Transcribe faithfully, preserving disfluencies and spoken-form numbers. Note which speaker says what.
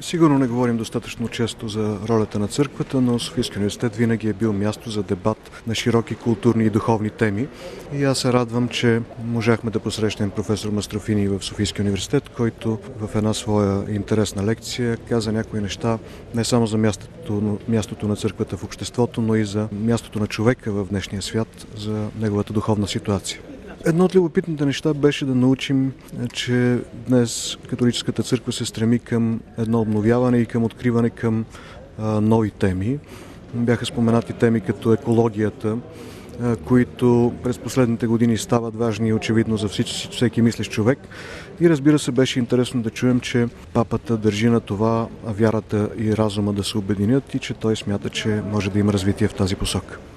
Speaker 1: Сигурно не говорим достатъчно често за ролята на църквата, но Софийския университет винаги е бил място за дебат на широки културни и духовни теми. И аз се радвам, че можахме да посрещнем професор Мастрофини в Софийския университет, който в една своя интересна лекция каза някои неща не само за мястото, мястото на църквата в обществото, но и за мястото на човека в днешния свят, за неговата духовна ситуация. Едно от любопитните неща беше да научим, че днес католическата църква се стреми към едно обновяване и към откриване към а, нови теми. Бяха споменати теми като екологията, а, които през последните години стават важни и очевидно за всички, всеки мислещ човек. И разбира се, беше интересно да чуем, че папата държи на това вярата и разума да се обединят и че той смята, че може да има развитие в тази посока.